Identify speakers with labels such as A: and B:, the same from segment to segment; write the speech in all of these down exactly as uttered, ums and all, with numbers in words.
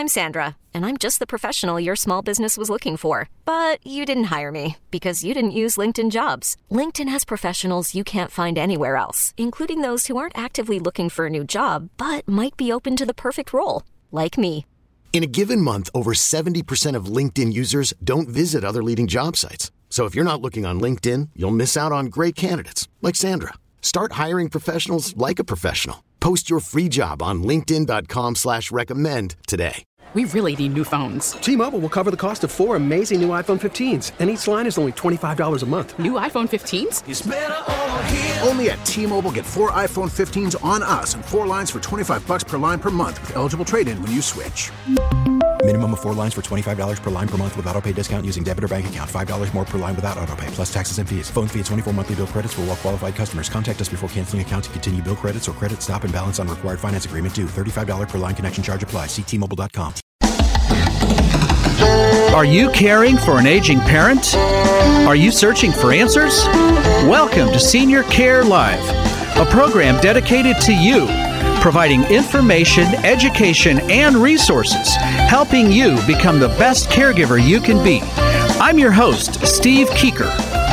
A: I'm Sandra, and I'm just the professional your small business was looking for. But you didn't hire me because you didn't use LinkedIn Jobs. LinkedIn has professionals you can't find anywhere else, including those who aren't actively looking for a new job, but might be open to the perfect role, like me.
B: In a given month, over seventy percent of LinkedIn users don't visit other leading job sites. So if you're not looking on LinkedIn, you'll miss out on great candidates like Sandra. Start hiring professionals like a professional. Post your free job on linkedin dot com slash recommend today.
C: We really need new phones.
D: T-Mobile will cover the cost of four amazing new iPhone fifteens, and each line is only twenty-five dollars a month.
C: New iPhone fifteens?
E: It's better over here.
F: Only at T-Mobile, get four iPhone fifteens on us and four lines for twenty-five bucks per line per month with eligible trade-in when you switch.
G: Minimum of four lines for twenty-five dollars per line per month with autopay discount using debit or bank account. five dollars more per line without autopay, plus taxes and fees. Phone fee at twenty-four monthly bill credits for well-qualified customers. Contact us before canceling account to continue bill credits or credit stop and balance on required finance agreement due. thirty-five dollars per line connection charge applies. See T Mobile dot com.
H: Are you caring for an aging parent? Are you searching for answers? Welcome to Senior Care Live, a program dedicated to you, providing information, education, and resources, helping you become the best caregiver you can be. I'm your host, Steve Keeker.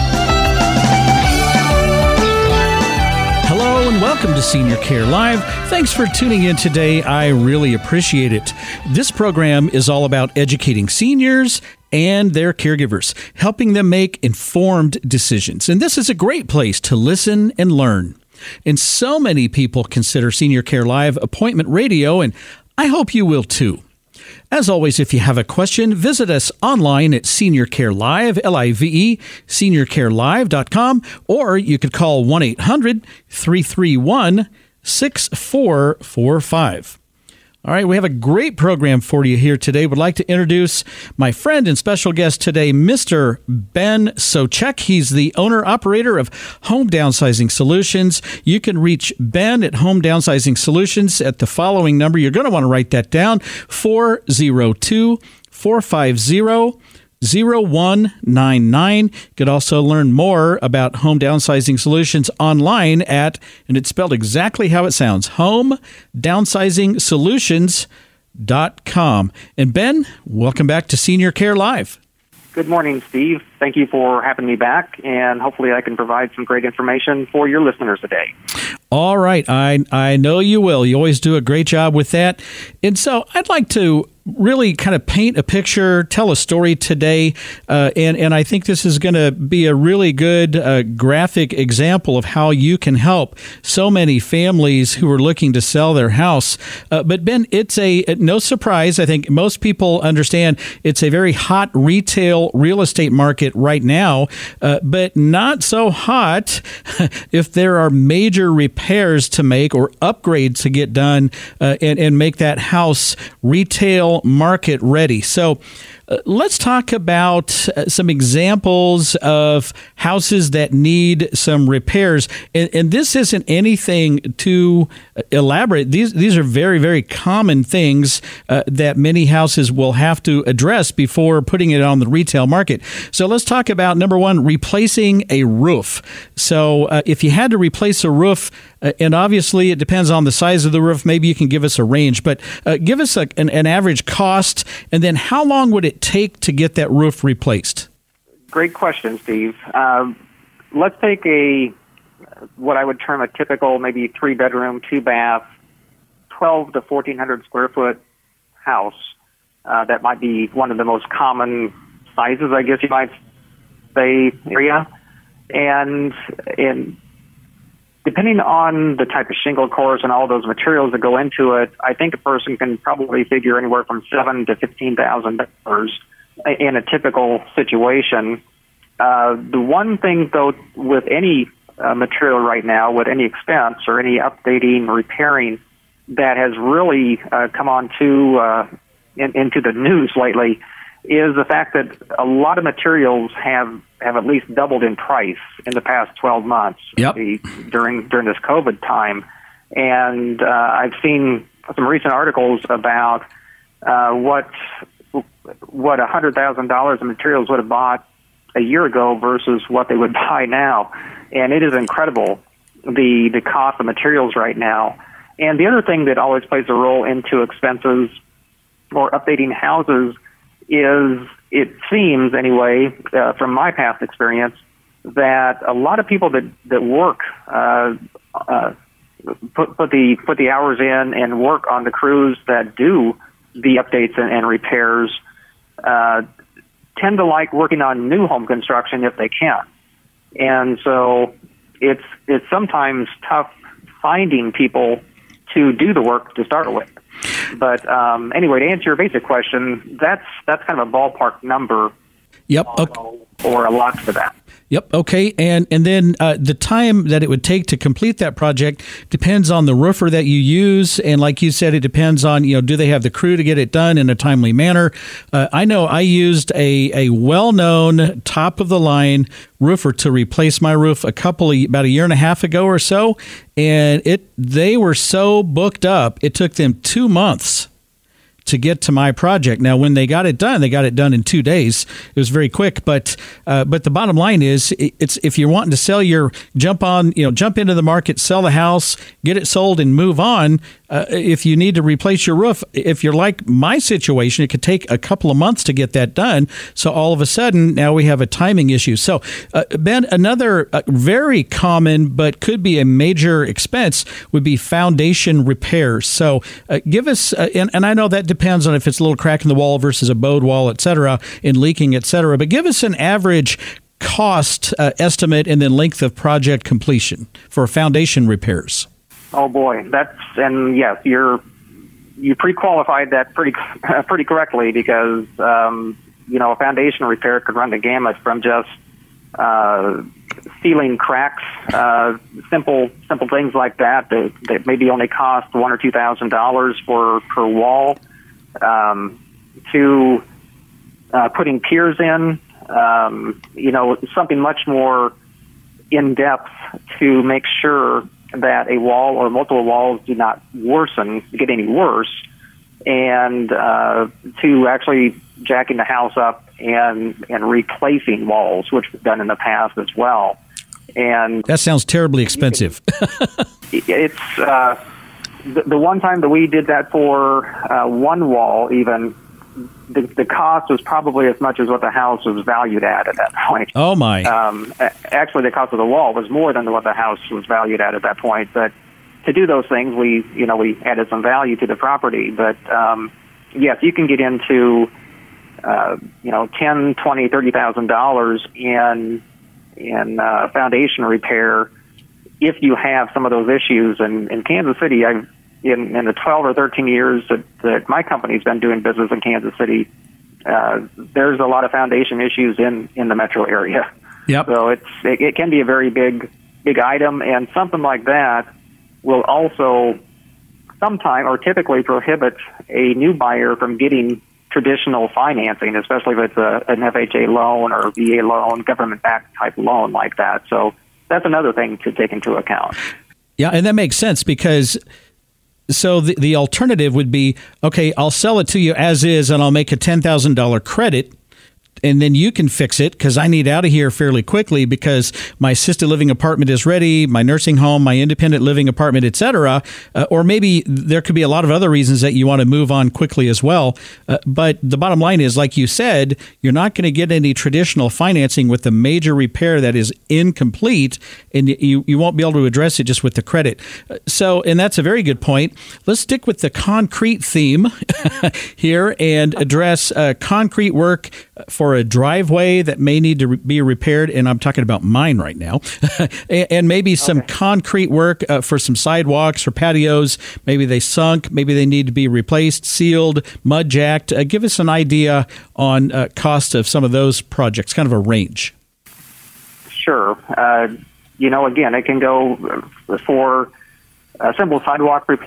H: Hello and welcome to Senior Care Live. Thanks for tuning in today. I really appreciate it. This program is all about educating seniors and their caregivers, helping them make informed decisions. And this is a great place to listen and learn. And so many people consider Senior Care Live appointment radio, and I hope you will too. As always, if you have a question, visit us online at Senior Care Live, L I V E, senior care live dot com, or you could call one eight hundred, three three one, six four four five. All right, we have a great program for you here today. Would like to introduce my friend and special guest today, Mister Ben Socek. He's the owner-operator of Home Downsizing Solutions. You can reach Ben at Home Downsizing Solutions at the following number. You're going to want to write that down, four oh two, four five zero, zero one nine nine. You could also learn more about Home Downsizing Solutions online at, and it's spelled exactly how it sounds, home downsizing solutions dot com. And Ben, welcome back to Senior Care Live.
I: Good morning, Steve. Thank you for having me back, and hopefully I can provide some great information for your listeners today.
H: All right. I I know you will. You always do a great job with that. And so I'd like to really kind of paint a picture, tell a story today, uh, and, and I think this is going to be a really good uh, graphic example of how you can help so many families who are looking to sell their house. Uh, but Ben, it's a no surprise. I think most people understand it's a very hot retail real estate market right now, uh, but not so hot if there are major repairs to make or upgrades to get done uh, and, and make that house retail market ready. So uh, let's talk about uh, some examples of houses that need some repairs. And, and this isn't anything too elaborate. These these are very, very common things uh, that many houses will have to address before putting it on the retail market. So let's talk about, number one, replacing a roof. So uh, if you had to replace a roof, uh, and obviously it depends on the size of the roof, maybe you can give us a range, but uh, give us a, an, an average cost, and then how long would it take to get that roof replaced?
I: Great question, Steve. Um, let's take a what I would term a typical maybe three-bedroom, two-bath, twelve to fourteen hundred square foot house. Uh, that might be one of the most common sizes, I guess you might say, area. And in depending on the type of shingle course and all those materials that go into it, I think a person can probably figure anywhere from seven to fifteen thousand dollars in a typical situation. Uh, the one thing, though, with any uh, material right now, with any expense or any updating, repairing, that has really uh, come on to uh, in, into the news lately, is the fact that a lot of materials have, have at least doubled in price in the past twelve months.
H: Yep.
I: the, during during this COVID time. And uh, I've seen some recent articles about uh, what what one hundred thousand dollars in materials would have bought a year ago versus what they would buy now. And it is incredible, the, the cost of materials right now. And the other thing that always plays a role into expenses or updating houses is, it seems anyway, uh, from my past experience, that a lot of people that that work uh, uh, put put the put the hours in and work on the crews that do the updates and, and repairs uh, tend to like working on new home construction if they can, and so it's it's sometimes tough finding people to do the work to start with. But um, anyway, to answer your basic question, that's that's kind of a ballpark number.
H: Yep. Okay.
I: Or a lot for that.
H: Yep. Okay. And and then uh, the time that it would take to complete that project depends on the roofer that you use, and like you said, it depends on, you know, do they have the crew to get it done in a timely manner. Uh, I know I used a a well-known top of the line roofer to replace my roof a couple of about a year and a half ago or so, and it they were so booked up it took them two months to get to my project. Now, when they got it done, they got it done in two days. It was very quick, but uh, but the bottom line is, it's if you're wanting to sell your jump on, you know, jump into the market, sell the house, get it sold, and move on. Uh, if you need to replace your roof, if you're like my situation, it could take a couple of months to get that done. So all of a sudden, now we have a timing issue. So uh, Ben, another uh, very common but could be a major expense would be foundation repairs. So uh, give us, uh, and, and I know that depends on if it's a little crack in the wall versus a bowed wall, et cetera, and leaking, et cetera. But give us an average cost uh, estimate and then length of project completion for foundation repairs.
I: Oh boy, that's and yes, you're you pre-qualified that pretty pretty correctly, because um, you know, a foundation repair could run the gamut from just uh, sealing cracks, uh, simple simple things like that that, that maybe only cost one or two thousand dollars for per wall, um, to uh, putting piers in. Um, you know, something much more in depth to make sure that a wall or multiple walls do not worsen, get any worse, and uh, to actually jacking the house up and and replacing walls, which we've done in the past as well. And
H: that sounds terribly expensive.
I: Can, it's uh, the, the one time that we did that for uh, one wall, even the, the cost was probably as much as what the house was valued at at that point.
H: Oh my!
I: Um, actually, the cost of the wall was more than what the house was valued at at that point. But to do those things, we you know we added some value to the property. But um, yes, you can get into uh, you know ten, twenty, thirty thousand dollars in in uh, foundation repair if you have some of those issues. And in Kansas City, I've In, in the twelve or thirteen years that, that my company's been doing business in Kansas City, uh, there's a lot of foundation issues in, in the metro area.
H: Yep.
I: So it's it, it can be a very big big item, and something like that will also sometime or typically prohibit a new buyer from getting traditional financing, especially if it's a, an F H A loan or a V A loan, government-backed type loan like that. So that's another thing to take into account.
H: Yeah, and that makes sense, because so the, the alternative would be, okay, I'll sell it to you as is and I'll make a ten thousand dollars credit, and then you can fix it because I need out of here fairly quickly because my assisted living apartment is ready, my nursing home, my independent living apartment, et cetera. Uh, or maybe there could be a lot of other reasons that you want to move on quickly as well. Uh, but the bottom line is, like you said, you're not going to get any traditional financing with the major repair that is incomplete, and you, you won't be able to address it just with the credit. Uh, so, and that's a very good point. Let's stick with the concrete theme here and address uh, concrete work for a driveway that may need to re- be repaired, and I'm talking about mine right now, and, and maybe some okay. concrete work uh, for some sidewalks or patios. Maybe they sunk, maybe they need to be replaced, sealed, mud jacked. Uh, give us an idea on uh, cost of some of those projects, kind of a range.
I: Sure. Uh, you know, again, it can go for a simple sidewalk repair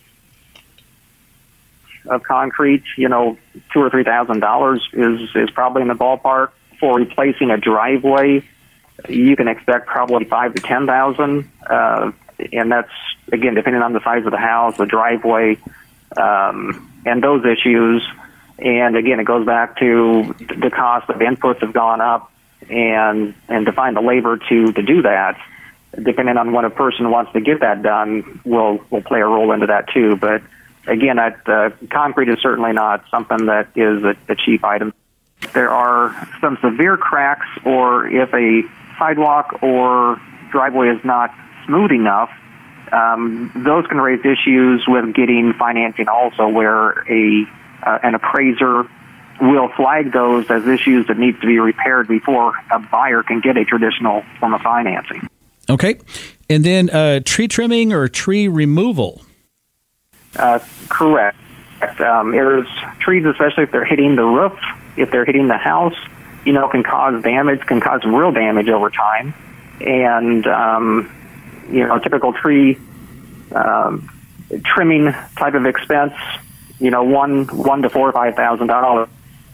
I: of concrete, you know, two or three thousand dollars is is probably in the ballpark. For replacing a driveway, you can expect probably five to ten thousand, uh, and that's again depending on the size of the house, the driveway, um, and those issues. And again, it goes back to the cost of inputs have gone up, and and to find the labor to to do that, depending on when a person wants to get that done, will will play a role into that too. But again, that uh, concrete is certainly not something that is a, a cheap item. There are some severe cracks, or if a sidewalk or driveway is not smooth enough, um, those can raise issues with getting financing also, where a uh, an appraiser will flag those as issues that need to be repaired before a buyer can get a traditional form of financing.
H: Okay. And then uh, tree trimming or tree removal.
I: Uh, correct. Um, there's trees, especially if they're hitting the roof, if they're hitting the house, you know, can cause damage, can cause real damage over time. And, um, you know, a typical tree um, trimming type of expense, you know, one one to four or five thousand dollars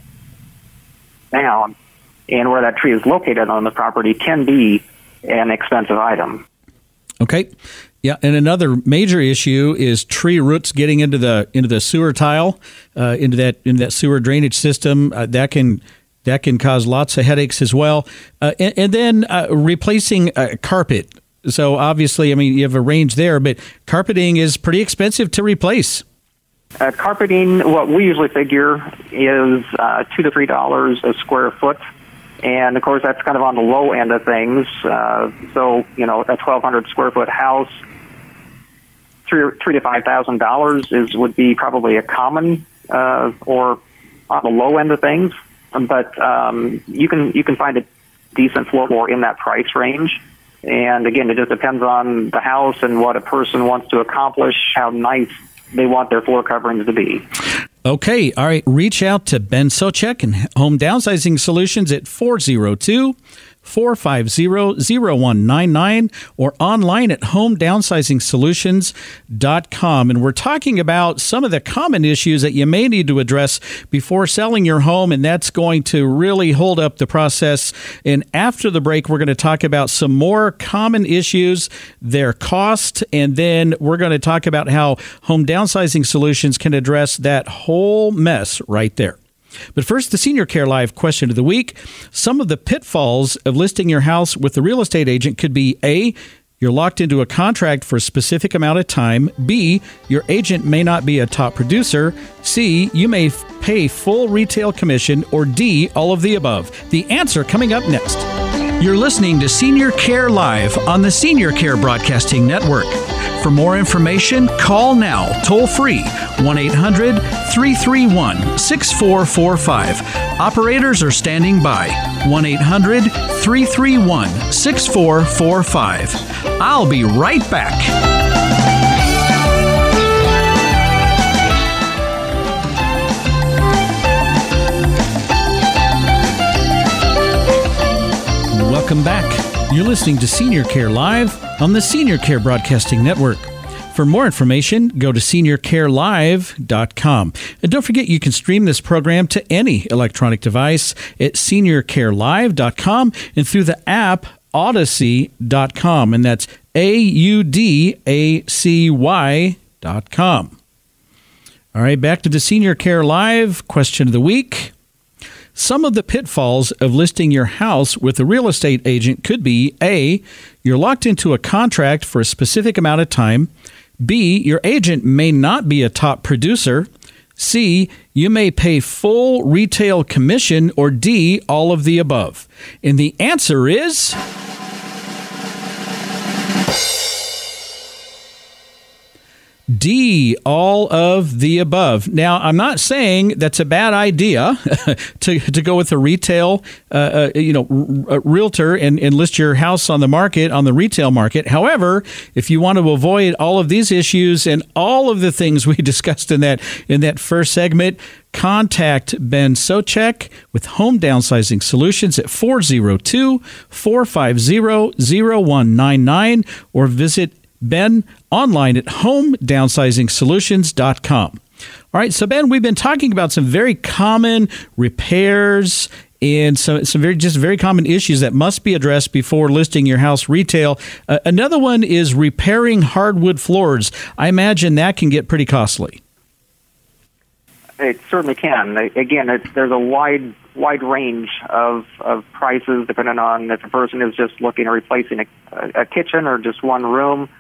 I: down, and where that tree is located on the property can be an expensive item.
H: Okay. Yeah, and another major issue is tree roots getting into the into the sewer tile, uh, into that into that sewer drainage system. Uh, that can that can cause lots of headaches as well. Uh, and, and then uh, replacing uh, carpet. So obviously, I mean, you have a range there, but carpeting is pretty expensive to replace.
I: Uh, carpeting, what we usually figure is uh, two to three dollars a square foot. And, of course, that's kind of on the low end of things. Uh, so, you know, a twelve hundred square foot house, three, three to five thousand dollars is would be probably a common uh, or on the low end of things. But um, you can you can find a decent floor in that price range. And again, it just depends on the house and what a person wants to accomplish, how nice they want their floor coverings to be.
H: Okay, all right. Reach out to Ben Socek and Home Downsizing Solutions at four oh two, four five zero, zero one nine nine or online at home downsizing solutions dot com. And we're talking about some of the common issues that you may need to address before selling your home, and that's going to really hold up the process. And after the break, we're going to talk about some more common issues, their cost, and then we're going to talk about how Home Downsizing Solutions can address that whole mess right there. But first, the Senior Care Live question of the week. Some of the pitfalls of listing your house with a real estate agent could be A, you're locked into a contract for a specific amount of time. B, your agent may not be a top producer. C, you may f- pay full retail commission. Or D, all of the above. The answer coming up next. You're listening to Senior Care Live on the Senior Care Broadcasting Network. For more information, call now, toll free, one eight hundred, three three one, six four four five. Operators are standing by, one eight hundred, three three one, six four four five. I'll be right back. Welcome back. You're listening to Senior Care Live on the Senior Care Broadcasting Network. For more information, go to senior care live dot com. And don't forget, you can stream this program to any electronic device at senior care live dot com and through the app Audacy dot com. And that's A U D A C Y dot com. All right, back to the Senior Care Live question of the week. Some of the pitfalls of listing your house with a real estate agent could be A, you're locked into a contract for a specific amount of time. B, your agent may not be a top producer. C, you may pay full retail commission. Or D, all of the above. And the answer is D, all of the above. Now, I'm not saying that's a bad idea to to go with a retail, uh, uh, you know, r- realtor and, and list your house on the market, on the retail market. However, if you want to avoid all of these issues and all of the things we discussed in that in that first segment, contact Ben Socek with Home Downsizing Solutions at four oh two, four five zero, zero one nine nine or visit Ben online at home downsizing solutions dot com. All right, so Ben, we've been talking about some very common repairs and some, some very just very common issues that must be addressed before listing your house retail. Uh, another one is repairing hardwood floors. I imagine that can get pretty costly.
I: It certainly can. Again, it's, there's a wide wide range of, of prices depending on if the person is just looking at replacing a, a kitchen or just one room,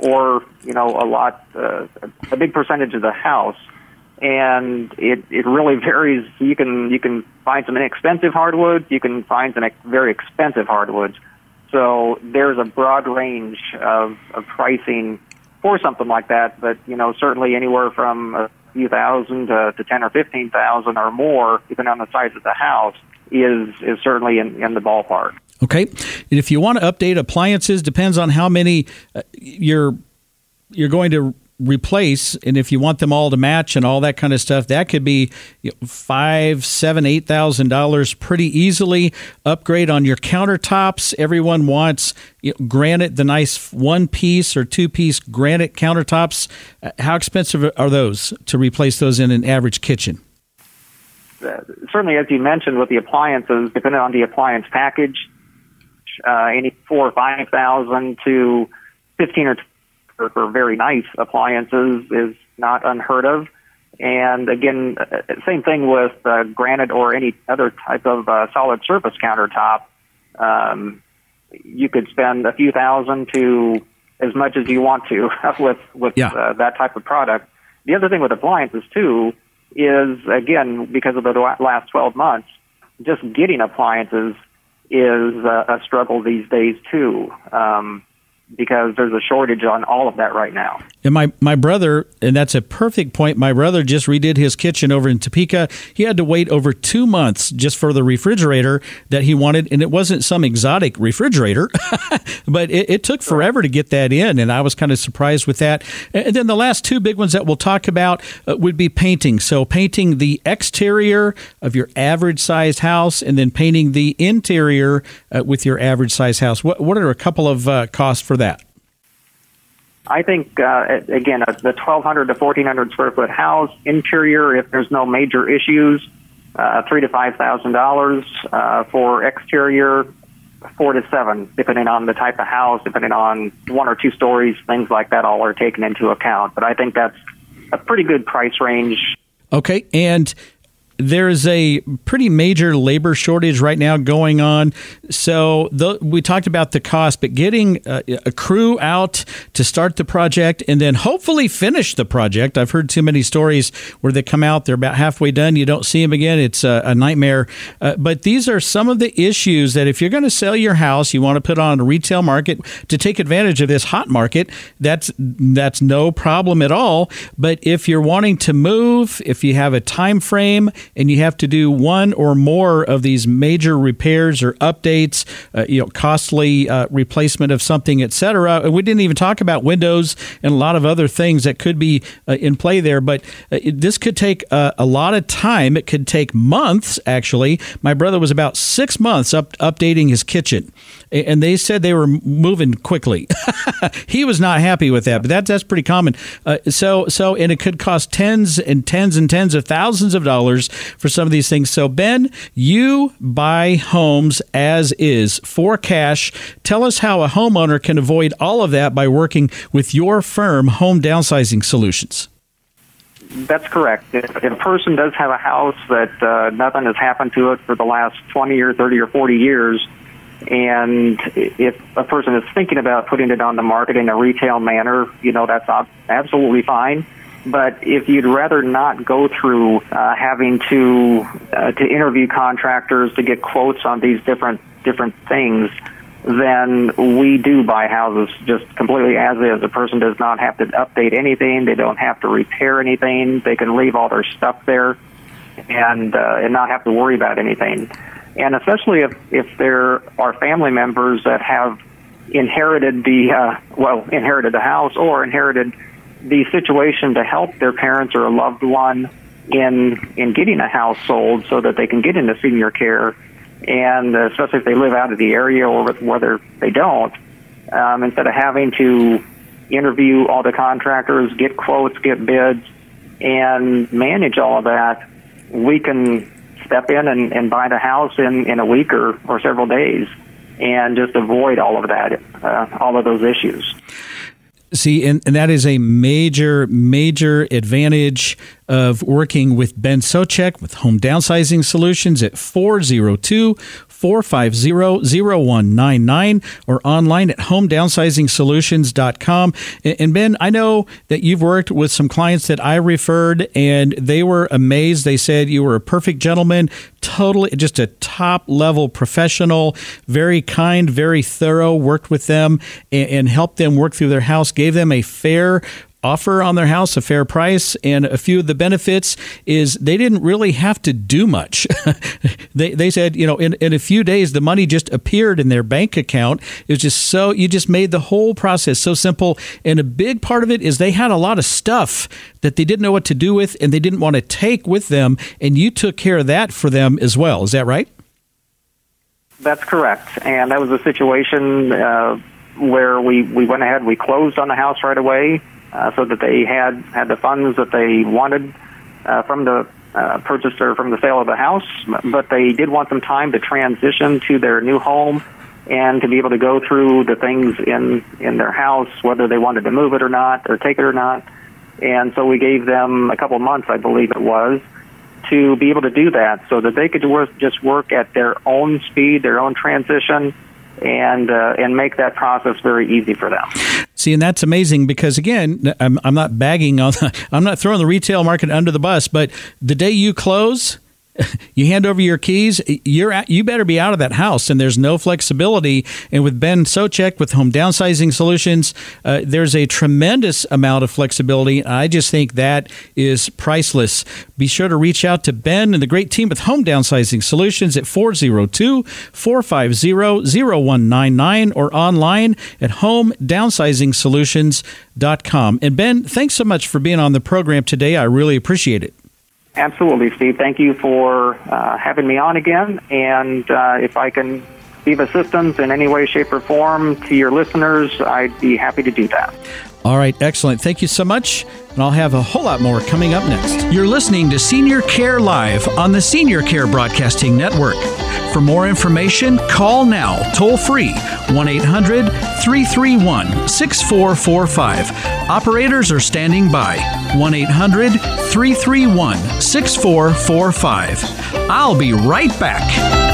I: or, you know, a lot, uh, a big percentage of the house. And it, it really varies. You can, you can find some inexpensive hardwoods. You can find some ex- very expensive hardwoods. So there's a broad range of, of pricing for something like that. But, you know, certainly anywhere from a few thousand to, to ten or fifteen thousand or more, depending on the size of the house, is, is certainly in, in the ballpark.
H: Okay. And if you want to update appliances, depends on how many uh, you're, you're going to replace, and if you want them all to match and all that kind of stuff, that could be you know, five, seven, eight thousand dollars pretty easily. Upgrade on your countertops. Everyone wants you know, granite, the nice one piece or two piece granite countertops. Uh, how expensive are those to replace those in an average kitchen?
I: Uh, certainly, as you mentioned, with the appliances, depending on the appliance package, uh, any four or five thousand to fifteen or for very nice appliances is not unheard of. And again, same thing with uh, granite or any other type of uh, solid surface countertop. Um, you could spend a few thousand to as much as you want to with with yeah. uh, that type of product. The other thing with appliances too is, again, because of the last twelve months, just getting appliances is a, a struggle these days too. Um, because there's a shortage on all of that right now.
H: And my, my brother, and that's a perfect point, my brother just redid his kitchen over in Topeka. He had to wait over two months just for the refrigerator that he wanted, and it wasn't some exotic refrigerator, but it, it took forever to get that in, and I was kind of surprised with that. And then the last two big ones that we'll talk about uh, would be painting. So painting the exterior of your average-sized house, and then painting the interior uh, with your average-sized house. What, what are a couple of uh, costs for that?
I: I think, uh, again, the twelve hundred to fourteen hundred square foot house, interior, if there's no major issues, uh, three to five thousand dollars. Uh, for exterior, four to seven, depending on the type of house, depending on one or two stories, things like that all are taken into account. But I think that's a pretty good price range. Okay, and there's a pretty major labor shortage right now going on. So the, we talked about the cost, but getting a, a crew out to start the project and then hopefully finish the project. I've heard too many stories where they come out, they're about halfway done, you don't see them again. It's a, a nightmare. Uh, but these are some of the issues that if you're going to sell your house, you want to put on a retail market to take advantage of this hot market, that's, that's no problem at all. But if you're wanting to move, if you have a time frame, and you have to do one or more of these major repairs or updates, uh, you know, costly uh, replacement of something, et cetera. And we didn't even talk about windows and a lot of other things that could be uh, in play there. But uh, it, this could take uh, a lot of time. It could take months, actually. My brother was about six months up updating his kitchen, and they said they were moving quickly. He was not happy with that, but that, that's pretty common. Uh, so, so, and it could cost tens and tens and tens of thousands of dollars for some of these things. So, Ben, you buy homes as is for cash. Tell us how a homeowner can avoid all of that by working with your firm, Home Downsizing Solutions. That's correct. If, if a person does have a house that uh, nothing has happened to it for the last twenty or thirty or forty years, and if a person is thinking about putting it on the market in a retail manner, you know, that's absolutely fine. But if you'd rather not go through uh, having to uh, to interview contractors to get quotes on these different different things, then we do buy houses just completely as is. The person does not have to update anything. They don't have to repair anything. They can leave all their stuff there and uh, and not have to worry about anything. And especially if, if there are family members that have inherited the, uh, well, inherited the house or inherited the situation to help their parents or a loved one in in getting a house sold so that they can get into senior care, and especially if they live out of the area or whether they don't, um, instead of having to interview all the contractors, get quotes, get bids, and manage all of that, we can step in and, and buy the house in, in a week or, or several days and just avoid all of that, uh, all of those issues.
H: See, and, and that is a major, major advantage of working with Ben Socek with Home Downsizing Solutions at four oh two, four five zero, zero one nine nine or online at home downsizing solutions dot com. And Ben, I know that you've worked with some clients that I referred, and they were amazed. They said you were a perfect gentleman, totally just a top level professional, very kind, very thorough, worked with them and, and helped them work through their house, gave them a fair offer on their house, a fair price, and a few of the benefits is they didn't really have to do much. they they said, you know, in, in a few days, the money just appeared in their bank account. It was just so, you just made the whole process so simple. And a big part of it is they had a lot of stuff that they didn't know what to do with and they didn't want to take with them. And you took care of that for them as well. Is that right?
I: That's correct. And that was a situation uh, where we, we went ahead, we closed on the house right away. Uh, so that they had, had the funds that they wanted uh, from the uh, purchaser from the sale of the house, but they did want some time to transition to their new home and to be able to go through the things in, in their house, whether they wanted to move it or not, or take it or not. And so we gave them a couple months, I believe it was, to be able to do that so that they could work, just work at their own speed, their own transition, and uh, and make that process very easy for them.
H: See, and that's amazing because, again, I'm, I'm not bagging on, I'm not throwing the retail market under the bus, but the day you close, you hand over your keys, you're at, you better be out of that house, and there's no flexibility. And with Ben Socek with Home Downsizing Solutions, uh, there's a tremendous amount of flexibility. I just think that is priceless. Be sure to reach out to Ben and the great team with Home Downsizing Solutions at four oh two, four five zero, zero one nine nine or online at home downsizing solutions dot com. And Ben, thanks so much for being on the program today. I really appreciate it.
I: Absolutely, Steve. Thank you for uh, having me on again. And uh, if I can be of assistance in any way, shape, or form to your listeners, I'd be happy to do that.
H: All right, excellent. Thank you so much. And I'll have a whole lot more coming up next. You're listening to Senior Care Live on the Senior Care Broadcasting Network. For more information, call now, toll free, one eight hundred, three three one, six four four five. Operators are standing by, one eight hundred, three three one, six four four five. I'll be right back.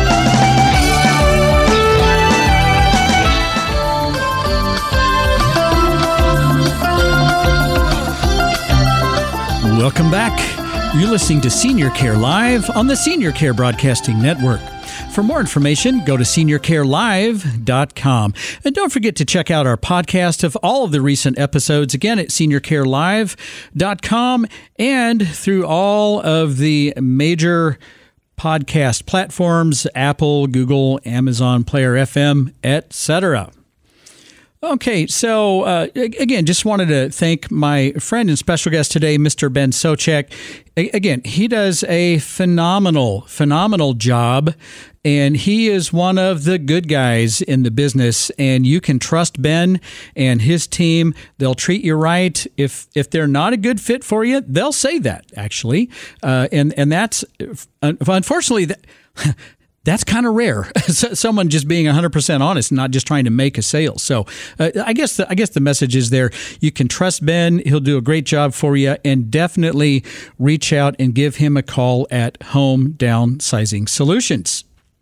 H: Welcome back. You're listening to Senior Care Live on the Senior Care Broadcasting Network. For more information, go to senior care live dot com. And don't forget to check out our podcast of all of the recent episodes, again, at senior care live dot com and through all of the major podcast platforms, Apple, Google, Amazon, Player F M, et cetera. Okay, so uh, again, just wanted to thank my friend and special guest today, Mister Ben Socek. A- again, he does a phenomenal, phenomenal job, and he is one of the good guys in the business. And you can trust Ben and his team. They'll treat you right. If if they're not a good fit for you, they'll say that, actually. Uh, and and that's unfortunately that. That's kind of rare. Someone just being one hundred percent honest and not just trying to make a sale. So uh, I guess the, I guess the message is there. You can trust Ben. He'll do a great job for you, and definitely reach out and give him a call at Home Downsizing Solutions.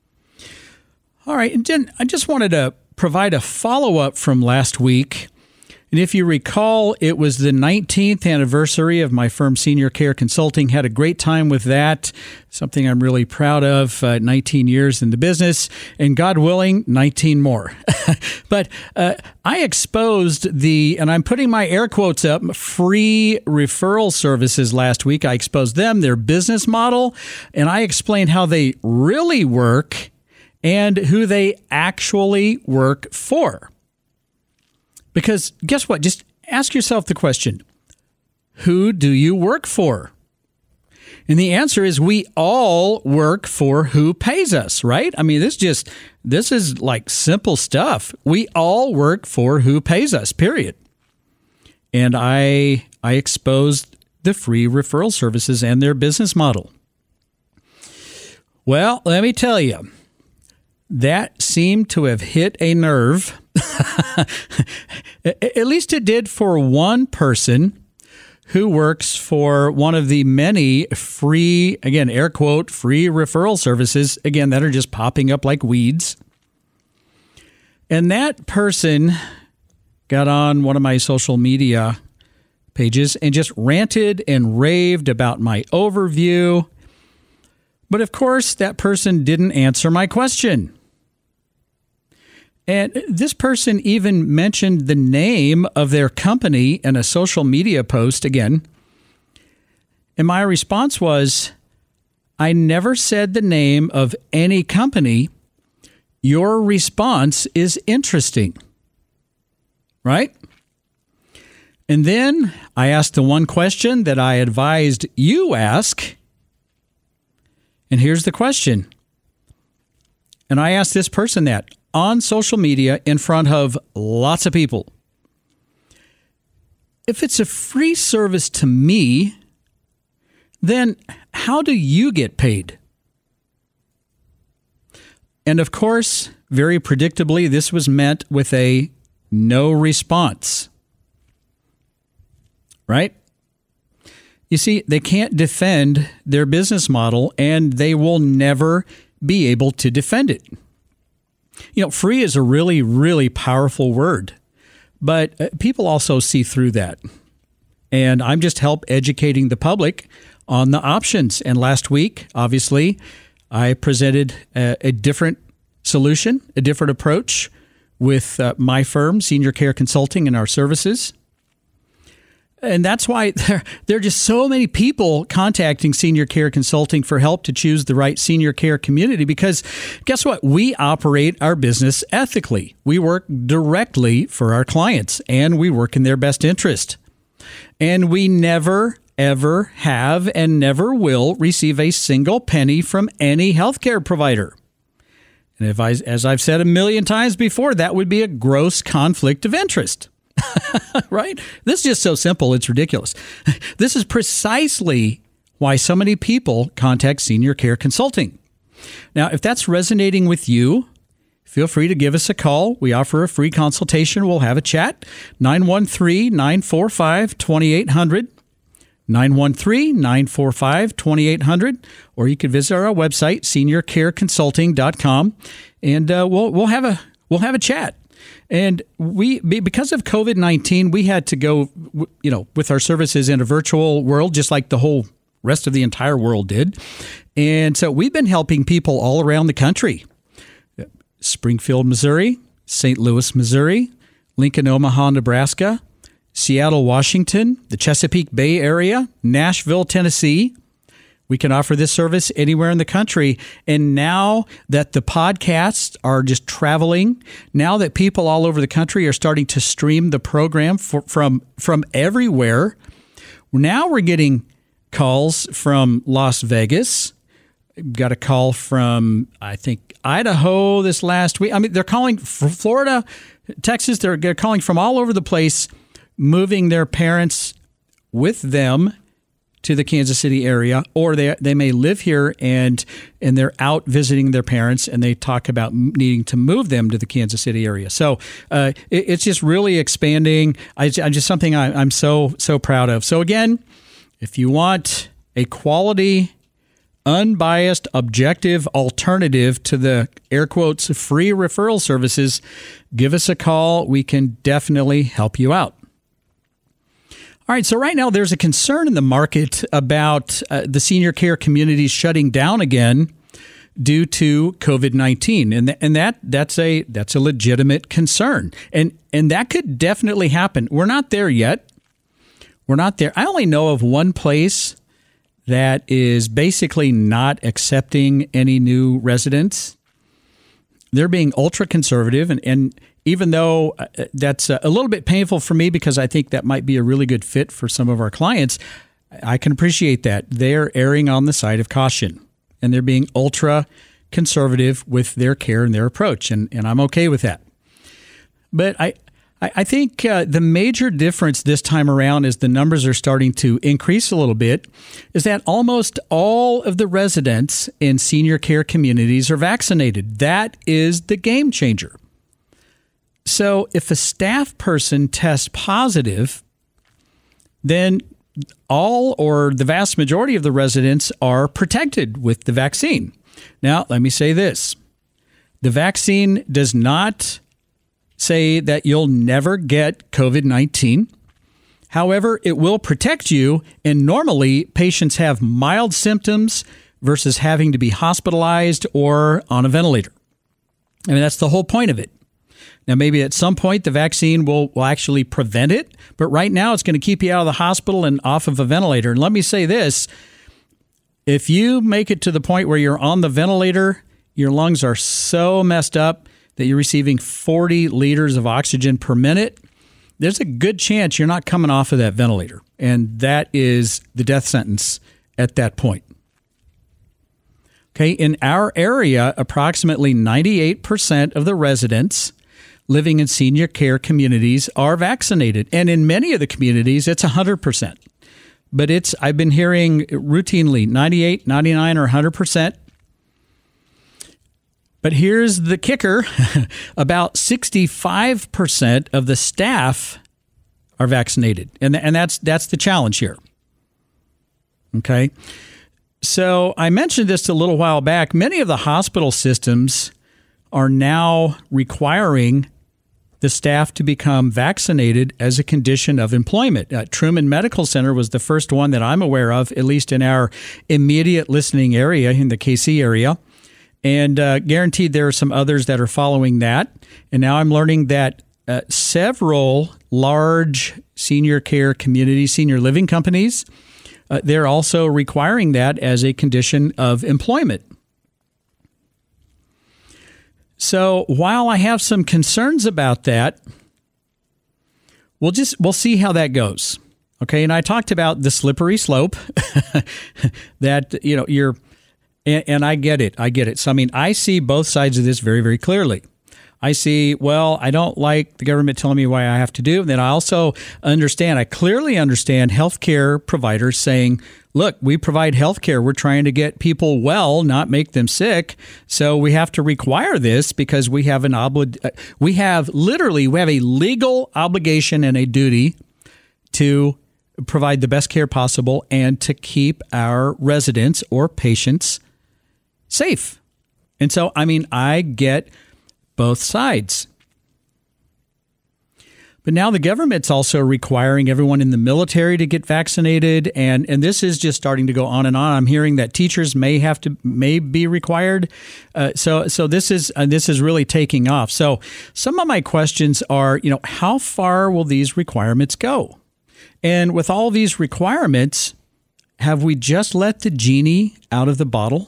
H: All right. And then I just wanted to provide a follow-up from last week. And if you recall, it was the nineteenth anniversary of my firm, Senior Care Consulting. Had a great time with that, something I'm really proud of, uh, nineteen years in the business, and God willing, nineteen more. But uh, I exposed the, and I'm putting my air quotes up, free referral services last week. I exposed them, their business model, and I explained how they really work and who they actually work for. Because guess what? Just ask yourself the question, who do you work for? And the answer is we all work for who pays us, right? I mean, this just this is like simple stuff. We all work for who pays us, period. And I I exposed the free referral services and their business model. Well, let me tell you, that seemed to have hit a nerve. At least it did for one person who works for one of the many free, again, air quote, free referral services, again, that are just popping up like weeds. And that person got on one of my social media pages and just ranted and raved about my overview. But of course, that person didn't answer my question. And this person even mentioned the name of their company in a social media post again. And my response was, I never said the name of any company. Your response is interesting. Right? And then I asked the one question that I advised you ask. And here's the question. And I asked this person that on social media in front of lots of people. If it's a free service to me, then how do you get paid? And of course, very predictably, this was met with a no response. Right? You see, they can't defend their business model, and they will never be able to defend it. You know, free is a really, really powerful word, but people also see through that. And I'm just help educating the public on the options. And last week, obviously, I presented a, a different solution, a different approach with uh, my firm, Senior Care Consulting, and our services. And that's why there, there are just so many people contacting Senior Care Consulting for help to choose the right senior care community, because guess what? We operate our business ethically. We work directly for our clients, and we work in their best interest. And we never, ever have and never will receive a single penny from any healthcare provider. And if I, as I've said a million times before, that would be a gross conflict of interest. Right? This is just so simple, it's ridiculous. This is precisely why so many people contact Senior Care Consulting. Now, if that's resonating with you, feel free to give us a call. We offer a free consultation. We'll have a chat. nine one three, nine four five, two eight zero zero. nine one three, nine four five, two eight zero zero. Or you can visit our website, senior care consulting dot com, and uh, we'll we'll have a we'll have a chat. And we, because of COVID nineteen, we had to go, you know, with our services in a virtual world, just like the whole rest of the entire world did. And so we've been helping people all around the country. Springfield, Missouri, Saint Louis, Missouri, Lincoln, Omaha, Nebraska, Seattle, Washington, the Chesapeake Bay area, Nashville, Tennessee. We can offer this service anywhere in the country. And now that the podcasts are just traveling, now that people all over the country are starting to stream the program for, from from everywhere, now we're getting calls from Las Vegas. Got a call from, I think, Idaho this last week. I mean, they're calling from Florida, Texas. They're, they're calling from all over the place, moving their parents with them to the Kansas City area, or they they may live here and and they're out visiting their parents, and they talk about needing to move them to the Kansas City area. So uh, it, it's just really expanding. I, I just something I, I'm so so proud of. So again, if you want a quality, unbiased, objective alternative to the air quotes free referral services, give us a call. We can definitely help you out. All right, so right now there's a concern in the market about uh, the senior care communities shutting down again due to COVID nineteen, and th- and that that's a that's a legitimate concern, and and that could definitely happen. We're not there yet. We're not there. I only know of one place that is basically not accepting any new residents. They're being ultra conservative, and and. Even though that's a little bit painful for me, because I think that might be a really good fit for some of our clients, I can appreciate that. They're erring on the side of caution, and they're being ultra conservative with their care and their approach, and, and I'm okay with that. But I, I think uh, the major difference this time around, as the numbers are starting to increase a little bit, is that almost all of the residents in senior care communities are vaccinated. That is the game changer. So if a staff person tests positive, then all or the vast majority of the residents are protected with the vaccine. Now, let me say this. The vaccine does not say that you'll never get COVID nineteen. However, it will protect you, and normally patients have mild symptoms versus having to be hospitalized or on a ventilator. I mean, that's the whole point of it. Now, maybe at some point the vaccine will, will actually prevent it, but right now it's going to keep you out of the hospital and off of a ventilator. And let me say this, if you make it to the point where you're on the ventilator, your lungs are so messed up that you're receiving forty liters of oxygen per minute, there's a good chance you're not coming off of that ventilator. And that is the death sentence at that point. Okay, in our area, approximately ninety-eight percent of the residents living in senior care communities are vaccinated. And in many of the communities, it's one hundred percent. But it's I've been hearing routinely ninety-eight, ninety-nine, or one hundred percent. But here's the kicker. About sixty-five percent of the staff are vaccinated. And, and that's that's the challenge here. Okay. So I mentioned this a little while back. Many of the hospital systems are now requiring the staff to become vaccinated as a condition of employment. Uh, Truman Medical Center was the first one that I'm aware of, at least in our immediate listening area in the K C area. And uh, guaranteed there are some others that are following that. And now I'm learning that uh, several large senior care community, senior living companies, uh, they're also requiring that as a condition of employment. So while I have some concerns about that, we'll just we'll see how that goes. Okay, and I talked about the slippery slope that, you know, you're And, and I get it. I get it. So, I mean, I see both sides of this very, very clearly. I see, well, I don't like the government telling me what I have to do. And then I also understand, I clearly understand healthcare providers saying, look, we provide healthcare. We're trying to get people well, not make them sick. So we have to require this because we have an obli- we have literally, we have a legal obligation and a duty to provide the best care possible and to keep our residents or patients safe. And so, I mean, I get both sides. But now the government's also requiring everyone in the military to get vaccinated. And, and this is just starting to go on and on. I'm hearing that teachers may have to, may be required. Uh, so, so this is, uh, this is really taking off. So some of my questions are, you know, how far will these requirements go? And with all these requirements, have we just let the genie out of the bottle?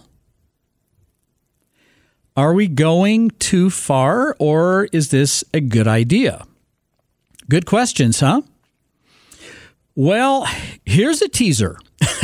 H: Are we going too far, or is this a good idea? Good questions, huh? Well, here's a teaser.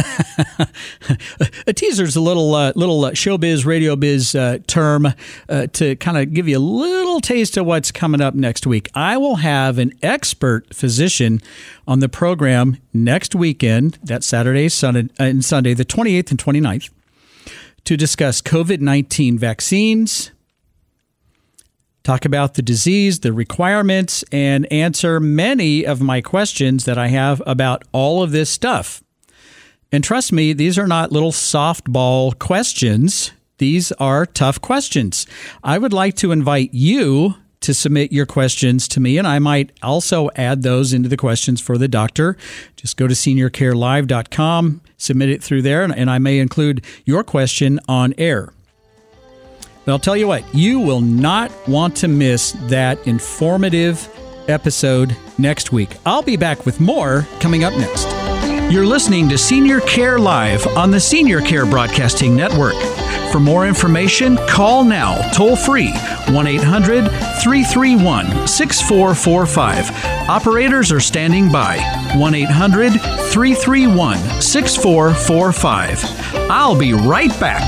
H: A teaser is a little uh, little uh, showbiz, radio biz uh, term uh, to kind of give you a little taste of what's coming up next week. I will have an expert physician on the program next weekend, that's Saturday Sunday, and Sunday, the twenty-eighth and twenty-ninth, to discuss COVID nineteen vaccines, talk about the disease, the requirements, and answer many of my questions that I have about all of this stuff. And trust me, these are not little softball questions. These are tough questions. I would like to invite you to submit your questions to me, and I might also add those into the questions for the doctor. Just go to senior care live dot com, submit it through there, and I may include your question on air. But I'll tell you what, you will not want to miss that informative episode next week. I'll be back with more coming up next. You're listening to Senior Care Live on the Senior Care Broadcasting Network. For more information, call now, toll free, one eight hundred three three one six four four five. Operators are standing by, one eight hundred three three one six four four five. I'll be right back.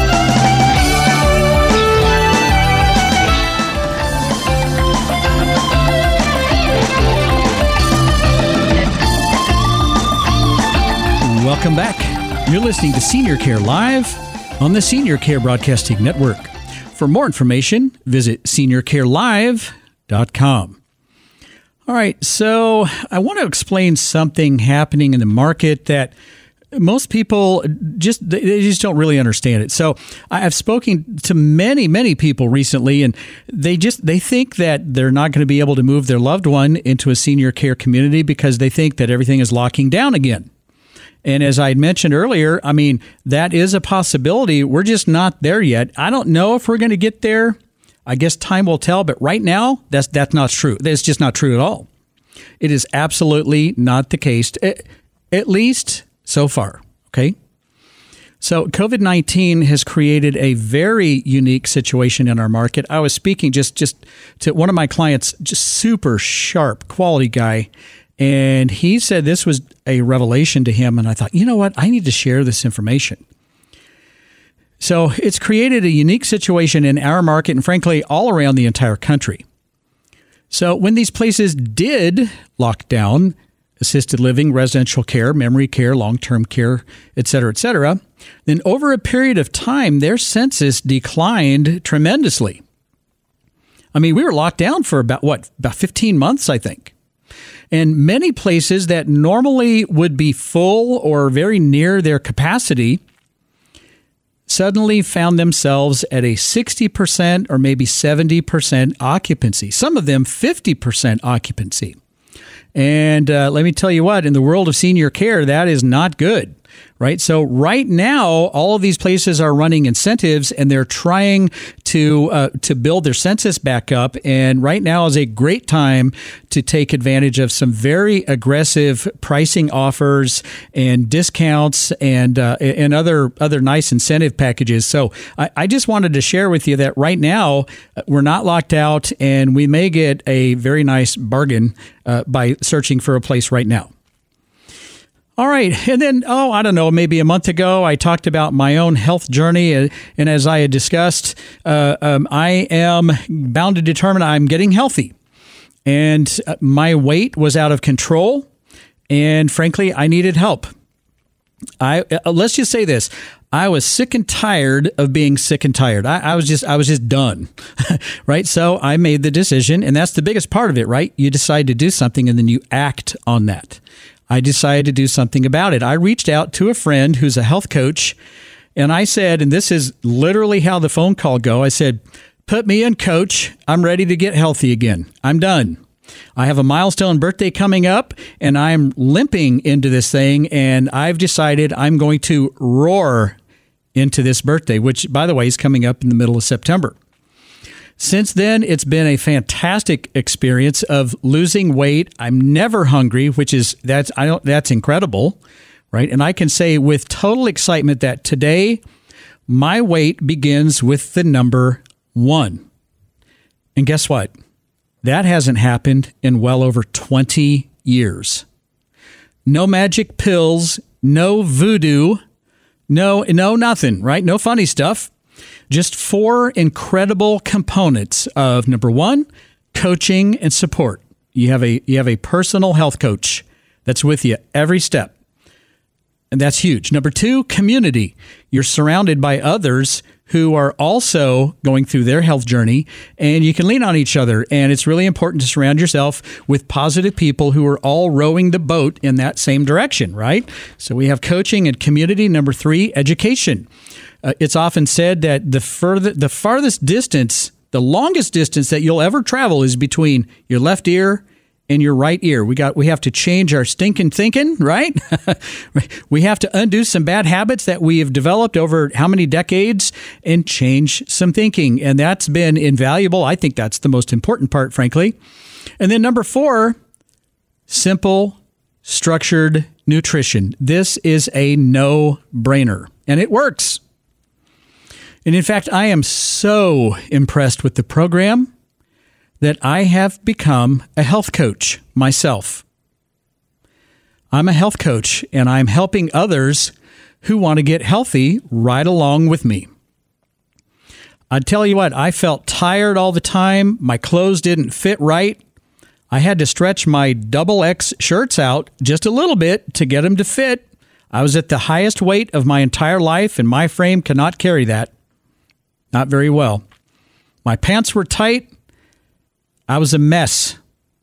H: Welcome back. You're listening to Senior Care Live on the Senior Care Broadcasting Network. For more information, visit senior care live dot com. All right, so I want to explain something happening in the market that most people just they just don't really understand it. So I've spoken to many, many people recently, and they just they think that they're not going to be able to move their loved one into a senior care community because they think that everything is locking down again. And as I had mentioned earlier, I mean, that is a possibility. We're just not there yet. I don't know if we're going to get there. I guess time will tell. But right now, that's that's not true. That's just not true at all. It is absolutely not the case, at least so far. Okay. So COVID nineteen has created a very unique situation in our market. I was speaking just, just to one of my clients, just super sharp, quality guy. And he said this was a revelation to him. And I thought, you know what? I need to share this information. So it's created a unique situation in our market and, frankly, all around the entire country. So when these places did lock down, assisted living, residential care, memory care, long-term care, et cetera, et cetera, then over a period of time, their census declined tremendously. I mean, we were locked down for about, what, about fifteen months, I think. And many places that normally would be full or very near their capacity suddenly found themselves at a sixty percent or maybe seventy percent occupancy, some of them fifty percent occupancy. And uh, let me tell you what, in the world of senior care, that is not good, right? So right now, all of these places are running incentives and they're trying to uh, to build their census back up. And right now is a great time to take advantage of some very aggressive pricing offers and discounts and uh, and other other nice incentive packages. So I, I just wanted to share with you that right now we're not locked out and we may get a very nice bargain uh, by searching for a place right now. All right. And then, oh, I don't know, maybe a month ago, I talked about my own health journey. And, and as I had discussed, uh, um, I am bound to determine I'm getting healthy. And my weight was out of control. And frankly, I needed help. I uh, let's just say this. I was sick and tired of being sick and tired. I, I was just I was just done, right? So I made the decision, and that's the biggest part of it, right? You decide to do something, and then you act on that. I decided to do something about it. I reached out to a friend who's a health coach, and I said, and this is literally how the phone call go. I said, put me in, coach. I'm ready to get healthy again. I'm done. I have a milestone birthday coming up, and I'm limping into this thing, and I've decided I'm going to roar into this birthday, which, by the way, is coming up in the middle of September. Since then, it's been a fantastic experience of losing weight. I'm never hungry, which is that's I don't that's incredible, right? And I can say with total excitement that today my weight begins with the number one. And guess what? That hasn't happened in well over twenty years. No magic pills, no voodoo, no no nothing, right? No funny stuff. Just four incredible components of number one, coaching and support. You have a you have a personal health coach that's with you every step. And that's huge. Number two, community. You're surrounded by others who are also going through their health journey, and you can lean on each other. And it's really important to surround yourself with positive people who are all rowing the boat in that same direction, right? So we have coaching and community. Number three, education. Uh, it's often said that the further, the farthest distance, the longest distance that you'll ever travel is between your left ear and your right ear. We got, we have to change our stinking thinking, right? We have to undo some bad habits that we have developed over how many decades and change some thinking. And that's been invaluable. I think that's the most important part, frankly. And then number four, simple, structured nutrition. This is a no-brainer, and it works. And in fact, I am so impressed with the program that I have become a health coach myself. I'm a health coach, and I'm helping others who want to get healthy right along with me. I tell you what, I felt tired all the time. My clothes didn't fit right. I had to stretch my double X shirts out just a little bit to get them to fit. I was at the highest weight of my entire life, and my frame cannot carry that. Not very well. My pants were tight. I was a mess.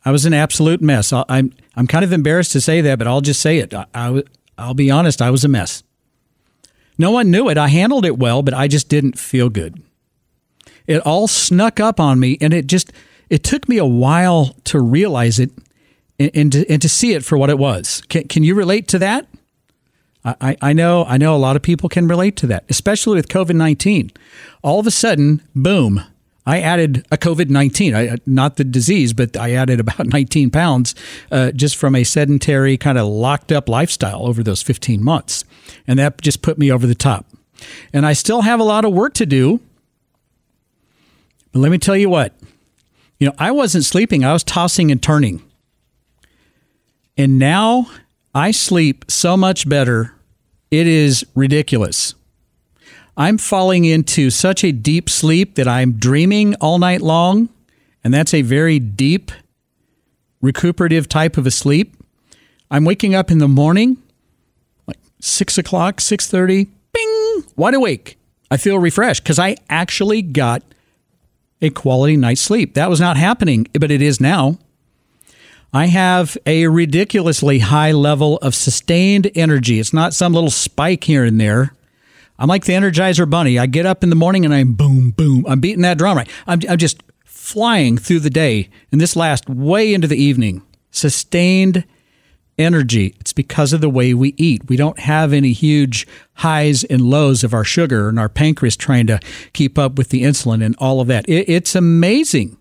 H: I was an absolute mess. I, I'm I'm kind of embarrassed to say that, but I'll just say it. I, I, I'll be honest, I was a mess. No one knew it. I handled it well, but I just didn't feel good. It all snuck up on me, and it just it took me a while to realize it and, and, to, and to see it for what it was. Can, can you relate to that? I, I know I know a lot of people can relate to that, especially with COVID nineteen. All of a sudden, boom, I added a COVID nineteen, I, not the disease, but I added about nineteen pounds uh, just from a sedentary kind of locked up lifestyle over those fifteen months. And that just put me over the top. And I still have a lot of work to do. But let me tell you what, you know, I wasn't sleeping. I was tossing and turning. And now I sleep so much better. It is ridiculous. I'm falling into such a deep sleep that I'm dreaming all night long. And that's a very deep, recuperative type of a sleep. I'm waking up in the morning, like six o'clock, six thirty, bing, wide awake. I feel refreshed because I actually got a quality night's sleep. That was not happening, but it is now. I have a ridiculously high level of sustained energy. It's not some little spike here and there. I'm like the Energizer Bunny. I get up in the morning and I'm boom, boom. I'm beating that drum right. I'm, I'm just flying through the day. And this lasts way into the evening. Sustained energy. It's because of the way we eat. We don't have any huge highs and lows of our sugar and our pancreas trying to keep up with the insulin and all of that. It, it's amazing.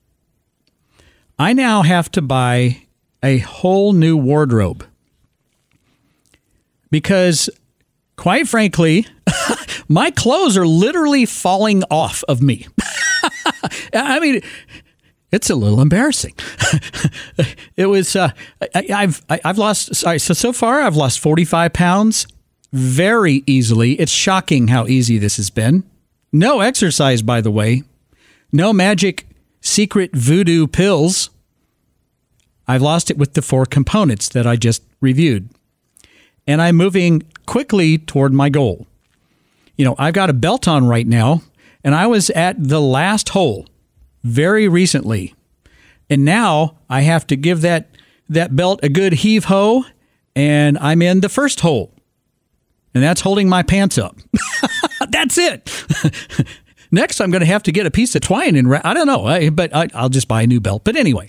H: I now have to buy a whole new wardrobe because, quite frankly, my clothes are literally falling off of me. I mean, it's a little embarrassing. It was, uh, I, I've, I, I've lost, sorry, so, so far I've lost forty-five pounds very easily. It's shocking how easy this has been. No exercise, by the way. No magic secret voodoo pills. I've lost it with the four components that I just reviewed. And I'm moving quickly toward my goal. You know, I've got a belt on right now, and I was at the last hole very recently. And now I have to give that, that belt a good heave-ho, and I'm in the first hole. And that's holding my pants up. That's it. Next, I'm going to have to get a piece of twine and I don't know, but I, I'll just buy a new belt. But anyway,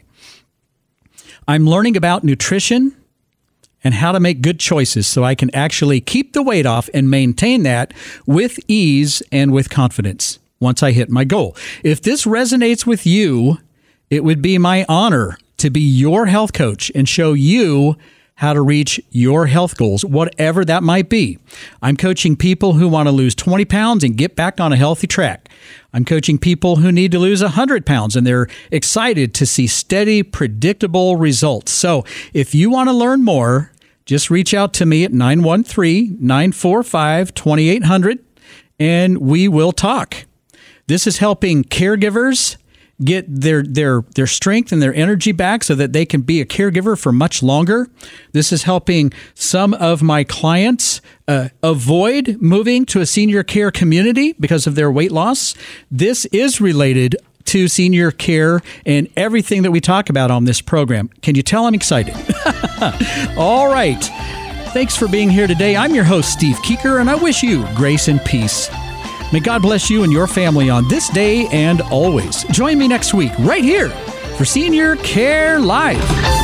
H: I'm learning about nutrition and how to make good choices so I can actually keep the weight off and maintain that with ease and with confidence once I hit my goal. If this resonates with you, it would be my honor to be your health coach and show you how to reach your health goals, whatever that might be. I'm coaching people who want to lose twenty pounds and get back on a healthy track. I'm coaching people who need to lose one hundred pounds and they're excited to see steady, predictable results. So if you want to learn more, just reach out to me at nine one three, nine four five, two eight zero zero and we will talk. This is helping caregivers get their their their strength and their energy back so that they can be a caregiver for much longer. This is helping some of my clients uh, avoid moving to a senior care community because of their weight loss. This is related to senior care and everything that we talk about on this program. Can you tell I'm excited? All right. Thanks for being here today. I'm your host, Steve Keeker, and I wish you grace and peace. May God bless you and your family on this day and always. Join me next week right here for Senior Care Live.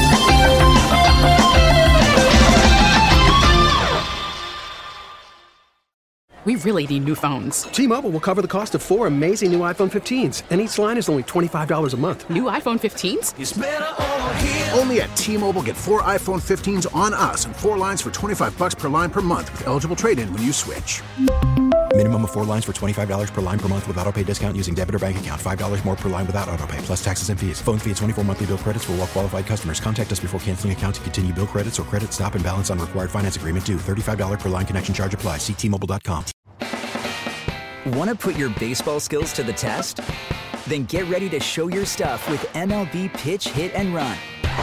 C: We really need new phones.
D: T-Mobile will cover the cost of four amazing new iPhone fifteens, and each line is only twenty-five dollars a month.
C: New iPhone fifteens?
F: It's better over here. Only at T-Mobile, get four iPhone fifteens on us and four lines for twenty-five bucks per line per month with eligible trade-in when you switch.
G: Minimum of four lines for twenty-five dollars per line per month with autopay discount using debit or bank account. five dollars more per line without autopay, plus taxes and fees. Phone fee at twenty-four monthly bill credits for well-qualified customers. Contact us before canceling account to continue bill credits or credit stop and balance on required finance agreement due. thirty-five dollars per line connection charge applies. See T Mobile dot com.
E: Want to put your baseball skills to the test? Then get ready to show your stuff with M L B Pitch Hit and Run,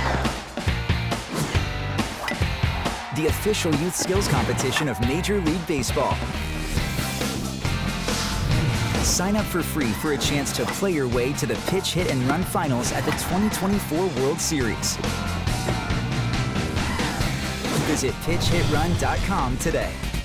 E: the official youth skills competition of Major League Baseball. Sign up for free for a chance to play your way to the Pitch Hit and Run Finals at the twenty twenty-four World Series. Visit pitch hit run dot com today.